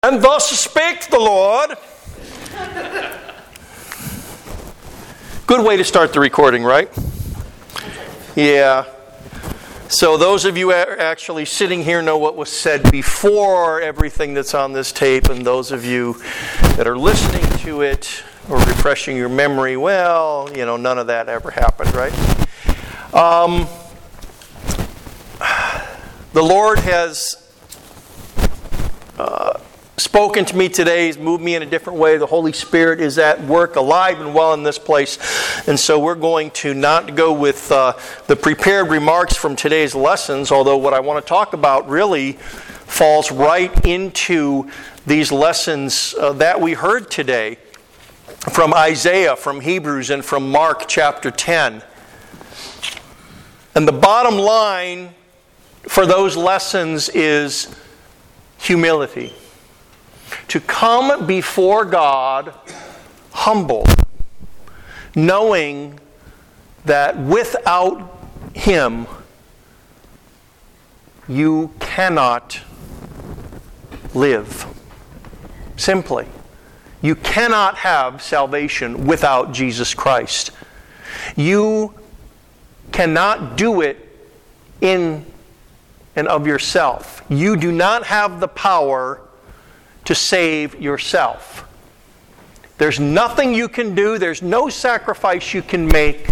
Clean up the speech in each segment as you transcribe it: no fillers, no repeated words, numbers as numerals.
And thus spake the Lord. Good way to start the recording, right? Yeah. So those of you actually sitting here know what was said before everything that's on this tape, and those of you that are listening to it or refreshing your memory, well, none of that ever happened, right? The Lord has spoken to me today. He's moved me in a different way. The Holy Spirit is at work, alive and well in this place. And so we're going to not go with the prepared remarks from today's lessons, although what I want to talk about really falls right into these lessons that we heard today from Isaiah, from Hebrews, and from Mark chapter 10. And the bottom line for those lessons is humility. To come before God humble, knowing that without Him you cannot live. Simply. You cannot have salvation without Jesus Christ. You cannot do it in and of yourself. You do not have the power to save yourself. There's nothing you can do. There's no sacrifice you can make.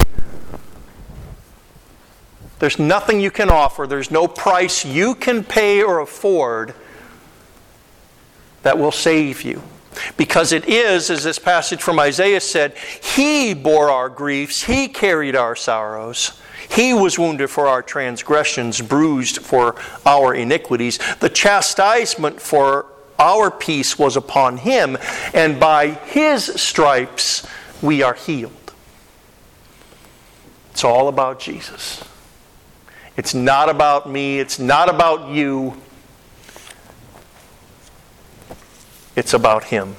There's nothing you can offer. There's no price you can pay or afford that will save you. Because it is, as this passage from Isaiah said, He bore our griefs, He carried our sorrows. He was wounded for our transgressions, bruised for our iniquities. The chastisement for our peace was upon Him, and by His stripes we are healed. It's all about Jesus. It's not about me. It's not about you. It's about Him.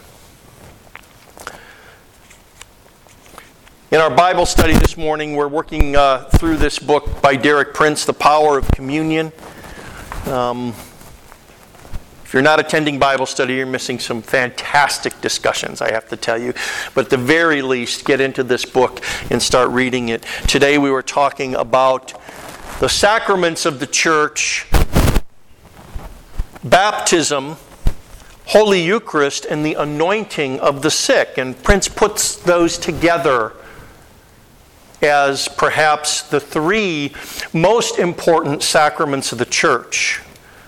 In our Bible study this morning, we're working through this book by Derek Prince, The Power of Communion. If you're not attending Bible study, you're missing some fantastic discussions, I have to tell you. But at the very least, get into this book and start reading it. Today we were talking about the sacraments of the church, baptism, Holy Eucharist, and the anointing of the sick. And Prince puts those together as perhaps the three most important sacraments of the church.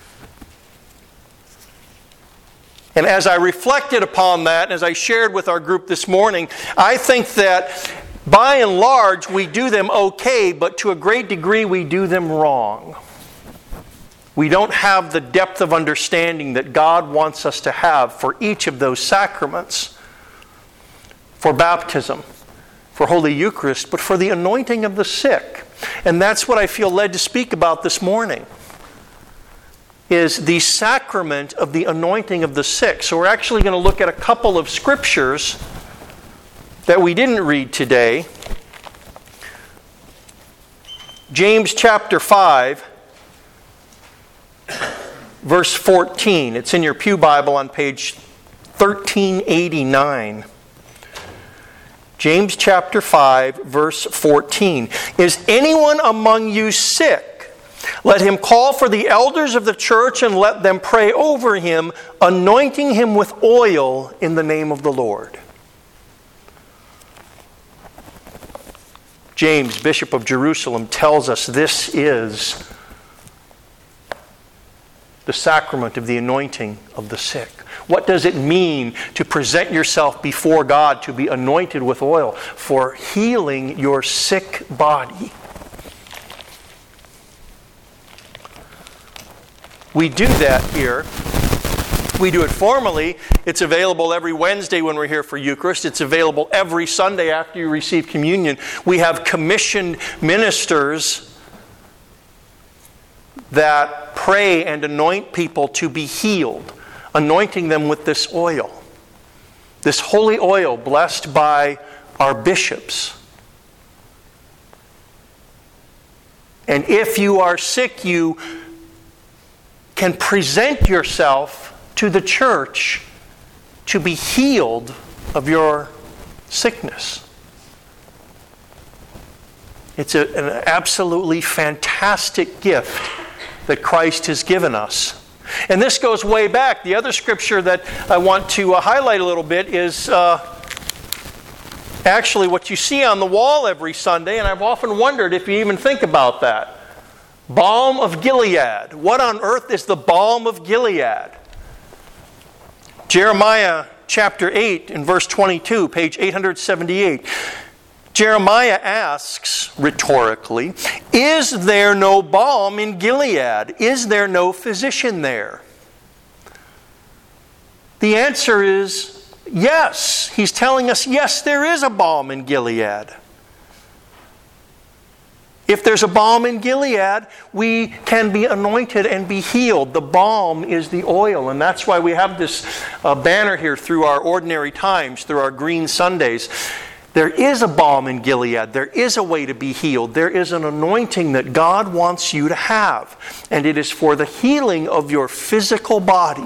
And as I reflected upon that, and as I shared with our group this morning, I think that by and large we do them okay, but to a great degree we do them wrong. We don't have the depth of understanding that God wants us to have for each of those sacraments. For baptism, for Holy Eucharist, but for the anointing of the sick. And that's what I feel led to speak about this morning, is the sacrament of the anointing of the sick. So we're actually going to look at a couple of scriptures that we didn't read today. James chapter 5, verse 14. It's in your Pew Bible on page 1389. James chapter 5, verse 14. Is anyone among you sick? Let him call for the elders of the church and let them pray over him, anointing him with oil in the name of the Lord. James, Bishop of Jerusalem, tells us this is the sacrament of the anointing of the sick. What does it mean to present yourself before God to be anointed with oil for healing your sick body? We do that here. We do it formally. It's available every Wednesday when we're here for Eucharist. It's available every Sunday after you receive communion. We have commissioned ministers that pray and anoint people to be healed, anointing them with this oil, this holy oil blessed by our bishops. And if you are sick, you can present yourself to the church to be healed of your sickness. It's an absolutely fantastic gift that Christ has given us. And this goes way back. The other scripture that I want to highlight a little bit is actually what you see on the wall every Sunday, and I've often wondered if you even think about that. Balm of Gilead. What on earth is the balm of Gilead? Jeremiah chapter 8 and verse 22, page 878. Jeremiah asks rhetorically, is there no balm in Gilead? Is there no physician there? The answer is yes. He's telling us, yes, there is a balm in Gilead. If there's a balm in Gilead, we can be anointed and be healed. The balm is the oil, and that's why we have this banner here through our ordinary times, through our green Sundays. There is a balm in Gilead. There is a way to be healed. There is an anointing that God wants you to have, and it is for the healing of your physical body.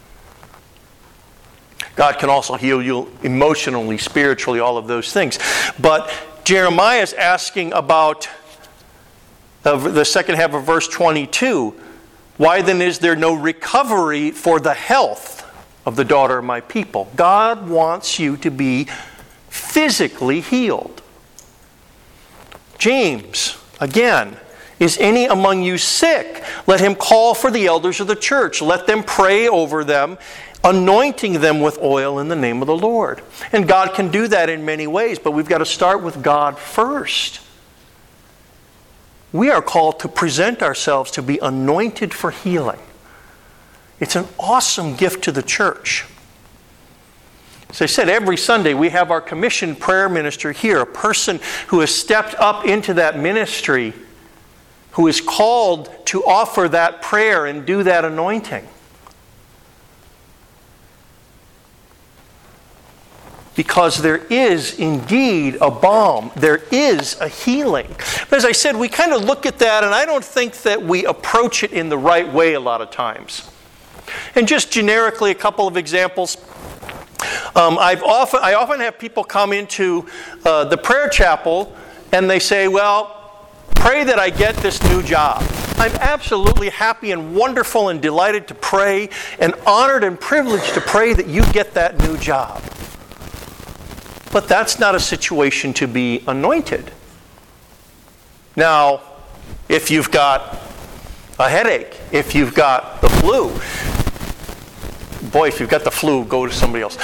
God can also heal you emotionally, spiritually, all of those things. But Jeremiah is asking about the second half of verse 22. Why then is there no recovery for the health of the daughter of my people? God wants you to be physically healed. James, again, is any among you sick? Let him call for the elders of the church. Let them pray over them, anointing them with oil in the name of the Lord. And God can do that in many ways, but we've got to start with God first. We are called to present ourselves to be anointed for healing. It's an awesome gift to the church. As I said, every Sunday we have our commissioned prayer minister here, a person who has stepped up into that ministry, who is called to offer that prayer and do that anointing. Because there is indeed a balm. There is a healing. But as I said, we kind of look at that, and I don't think that we approach it in the right way a lot of times. And just generically, a couple of examples. I often have people come into the prayer chapel and they say, well, pray that I get this new job. I'm absolutely happy and wonderful and delighted to pray and honored and privileged to pray that you get that new job. But that's not a situation to be anointed. Now, if you've got a headache, if you've got the flu, boy, if you've got the flu, go to somebody else.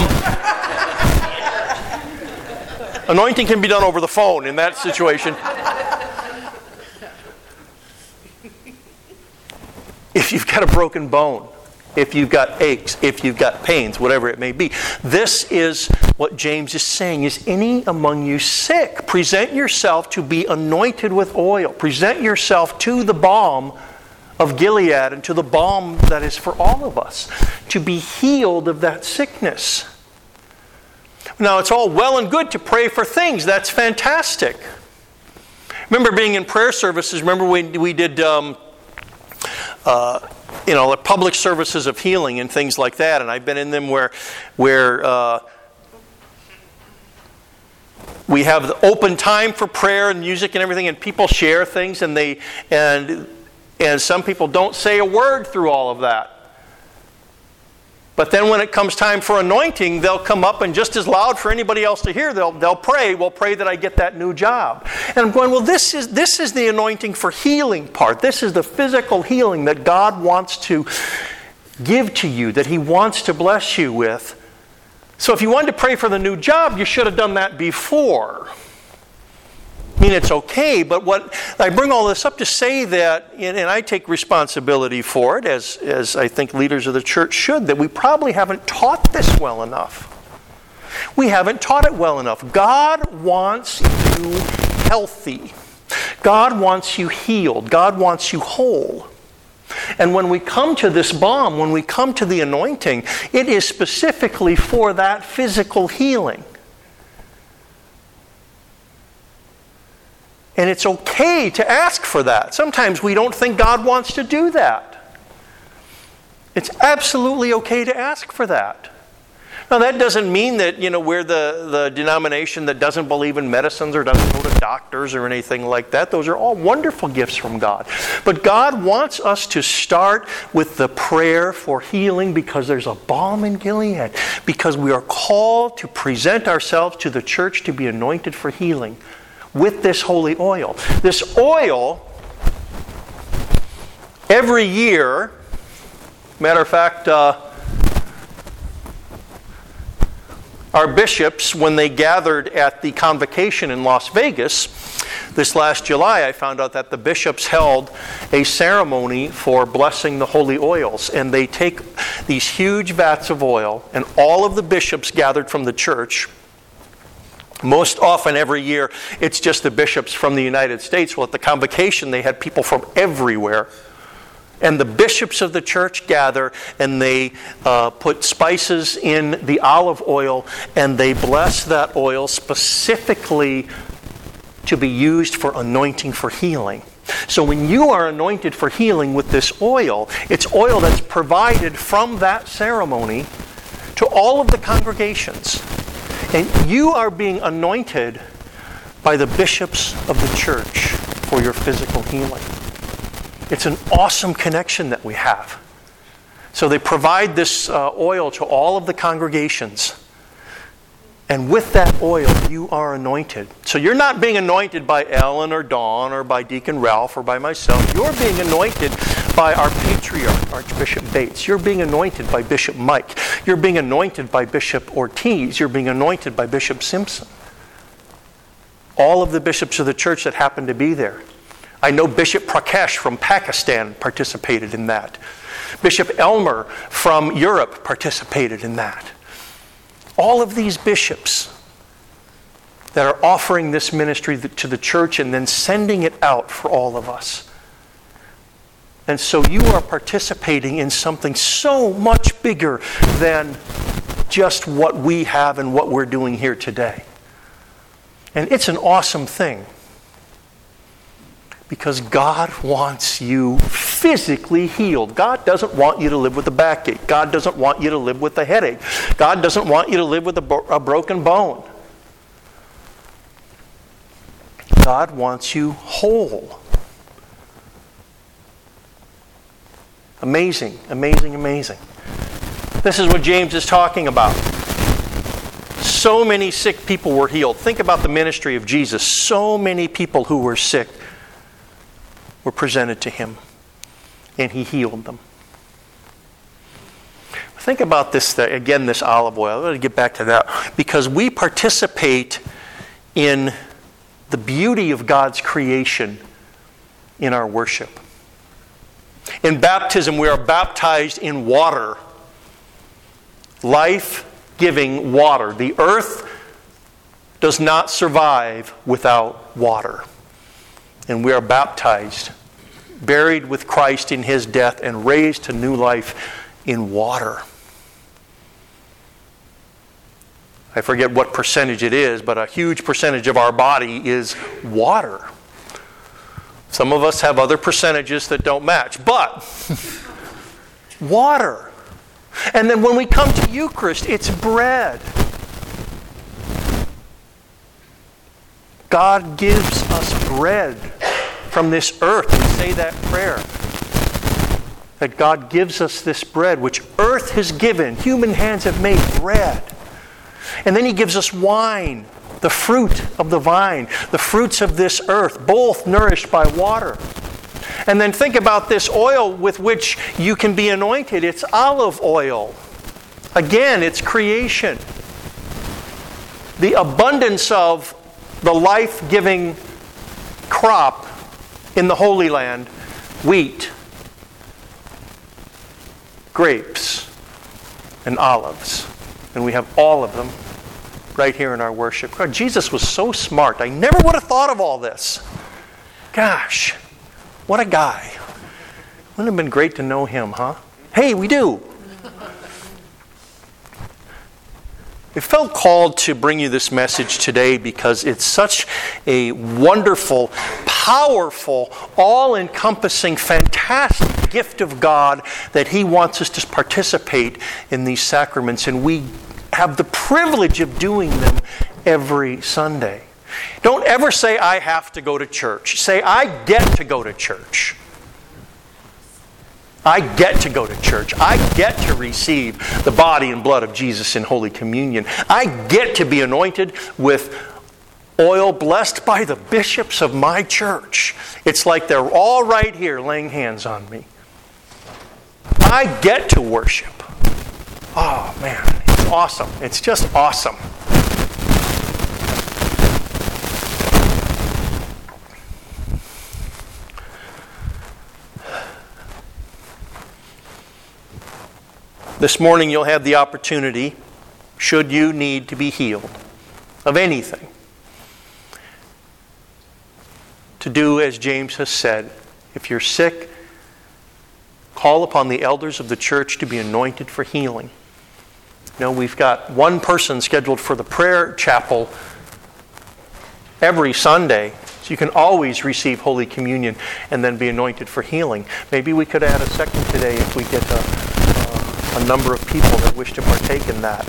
Anointing can be done over the phone in that situation. If you've got a broken bone, if you've got aches, if you've got pains, whatever it may be. This is what James is saying. Is any among you sick? Present yourself to be anointed with oil. Present yourself to the balm of Gilead and to the balm that is for all of us, to be healed of that sickness. Now, it's all well and good to pray for things. That's fantastic. Remember being in prayer services, remember we did public services of healing and things like that, and I've been in them where we have the open time for prayer and music and everything, and people share things, and some people don't say a word through all of that. But then when it comes time for anointing, they'll come up and just as loud for anybody else to hear, they'll pray, well, pray that I get that new job. And I'm going, well, this is the anointing for healing part. This is the physical healing that God wants to give to you, that He wants to bless you with. So if you wanted to pray for the new job, you should have done that before. I mean, it's okay, but what I bring all this up to say that, and I take responsibility for it, as I think leaders of the church should, that we probably haven't taught this well enough. We haven't taught it well enough. God wants you healthy. God wants you healed. God wants you whole. And when we come to this balm, when we come to the anointing, it is specifically for that physical healing. And it's okay to ask for that. Sometimes we don't think God wants to do that. It's absolutely okay to ask for that. Now, that doesn't mean that, we're the denomination that doesn't believe in medicines or doesn't go to doctors or anything like that. Those are all wonderful gifts from God. But God wants us to start with the prayer for healing because there's a balm in Gilead. Because we are called to present ourselves to the church to be anointed for healing with this holy oil. This oil, every year, matter of fact, our bishops, when they gathered at the convocation in Las Vegas this last July, I found out that the bishops held a ceremony for blessing the holy oils. And they take these huge vats of oil, and all of the bishops gathered from the church. Most often every year, it's just the bishops from the United States. Well, at the convocation, they had people from everywhere. And the bishops of the church gather, and they put spices in the olive oil, and they bless that oil specifically to be used for anointing for healing. So when you are anointed for healing with this oil, it's oil that's provided from that ceremony to all of the congregations. And you are being anointed by the bishops of the church for your physical healing. It's an awesome connection that we have. So they provide this oil to all of the congregations. And with that oil, you are anointed. So you're not being anointed by Ellen or Dawn or by Deacon Ralph or by myself. You're being anointed by our patriarch, Archbishop Bates. You're being anointed by Bishop Mike. You're being anointed by Bishop Ortiz. You're being anointed by Bishop Simpson. All of the bishops of the church that happen to be there. I know Bishop Prakash from Pakistan participated in that. Bishop Elmer from Europe participated in that. All of these bishops that are offering this ministry to the church and then sending it out for all of us. And so you are participating in something so much bigger than just what we have and what we're doing here today. And it's an awesome thing. Because God wants you physically healed. God doesn't want you to live with a backache. God doesn't want you to live with a headache. God doesn't want you to live with a broken bone. God wants you whole. Amazing, amazing, amazing. This is what James is talking about. So many sick people were healed. Think about the ministry of Jesus. So many people who were sick were presented to him, and he healed them. Think about this, again, this olive oil. I'm going to get back to that. Because we participate in the beauty of God's creation in our worship. In baptism, we are baptized in water. Life-giving water. The earth does not survive without water. And we are baptized, buried with Christ in his death, and raised to new life in water. I forget what percentage it is, but a huge percentage of our body is water. Some of us have other percentages that don't match, but water. And then when we come to Eucharist, it's bread. God gives us bread from this earth. We say that prayer. That God gives us this bread, which earth has given. Human hands have made bread. And then he gives us wine, the fruit of the vine, the fruits of this earth, both nourished by water. And then think about this oil with which you can be anointed. It's olive oil. Again, it's creation. The abundance of the life-giving crop in the Holy Land, wheat, grapes, and olives. And we have all of them right here in our worship. God, Jesus was so smart. I never would have thought of all this. Gosh, what a guy. Wouldn't it have been great to know him, huh? Hey, we do. We felt called to bring you this message today because it's such a wonderful, powerful, all-encompassing, fantastic gift of God that He wants us to participate in these sacraments, and we have the privilege of doing them every Sunday. Don't ever say, I have to go to church. Say, I get to go to church. I get to go to church. I get to receive the body and blood of Jesus in Holy Communion. I get to be anointed with oil blessed by the bishops of my church. It's like they're all right here laying hands on me. I get to worship. Oh man, it's awesome. It's just awesome. This morning you'll have the opportunity, should you need to be healed of anything, to do as James has said. If you're sick, call upon the elders of the church to be anointed for healing. You know, we've got one person scheduled for the prayer chapel every Sunday, so you can always receive Holy Communion and then be anointed for healing. Maybe we could add a second today if we get a number of people that wish to partake in that.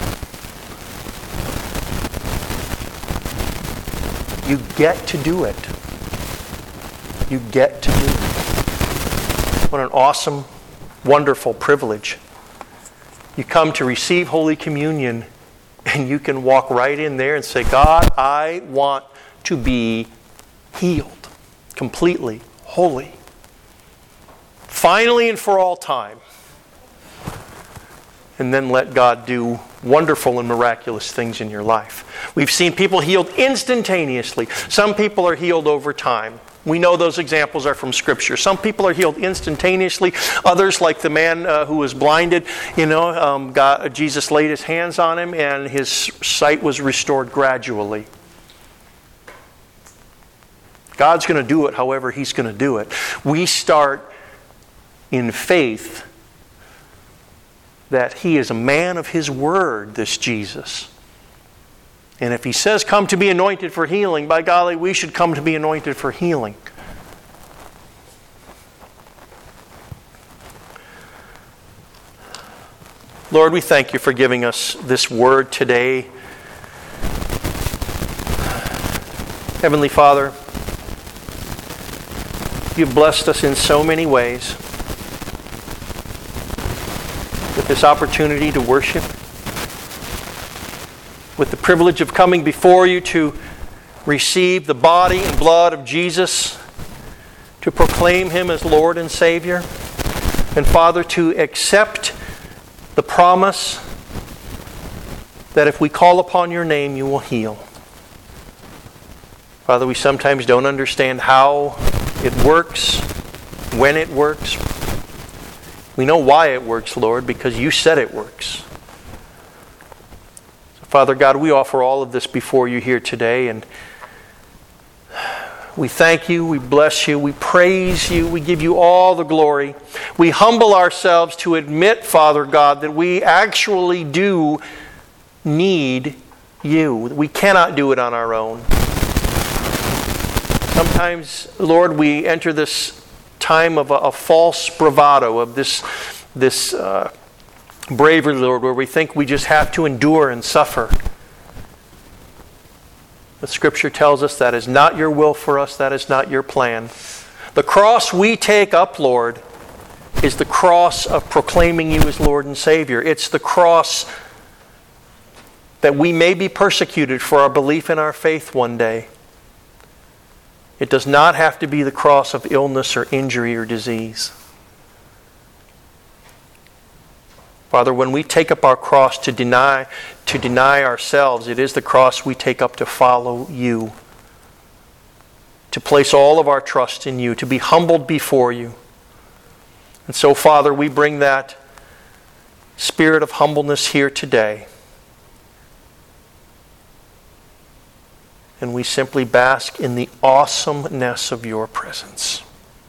You get to do it. You get to do it. What an awesome, wonderful privilege. You come to receive Holy Communion and you can walk right in there and say, God, I want to be healed, completely, wholly, finally and for all time. And then let God do wonderful and miraculous things in your life. We've seen people healed instantaneously. Some people are healed over time. We know those examples are from Scripture. Some people are healed instantaneously. Others, like the man who was blinded, Jesus laid His hands on him and his sight was restored gradually. God's going to do it however He's going to do it. We start in faith that He is a man of His word, this Jesus. And if He says, come to be anointed for healing, by golly, we should come to be anointed for healing. Lord, we thank You for giving us this word today. Heavenly Father, You've blessed us in so many ways with this opportunity to worship, with the privilege of coming before You to receive the body and blood of Jesus, to proclaim Him as Lord and Savior, and Father, to accept the promise that if we call upon Your name, You will heal. Father, we sometimes don't understand how it works, when it works. We know why it works, Lord, because You said it works. So, Father God, we offer all of this before You here today, and we thank You, we bless You, we praise You, we give You all the glory. We humble ourselves to admit, Father God, that we actually do need You. We cannot do it on our own. Sometimes, Lord, we enter this time of a false bravado, of this bravery, Lord, where we think we just have to endure and suffer. The Scripture tells us that is not Your will for us, that is not Your plan. The cross we take up, Lord, is the cross of proclaiming You as Lord and Savior. It's the cross that we may be persecuted for our belief in our faith one day. It does not have to be the cross of illness or injury or disease. Father, when we take up our cross to deny ourselves, it is the cross we take up to follow You, to place all of our trust in You, to be humbled before You. And so, Father, we bring that spirit of humbleness here today. And we simply bask in the awesomeness of Your presence.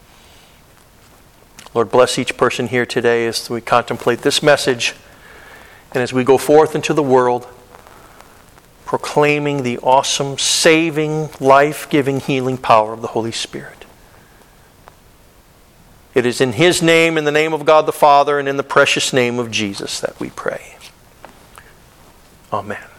Lord, bless each person here today as we contemplate this message and as we go forth into the world proclaiming the awesome, saving, life-giving, healing power of the Holy Spirit. It is in His name, in the name of God the Father, and in the precious name of Jesus that we pray. Amen.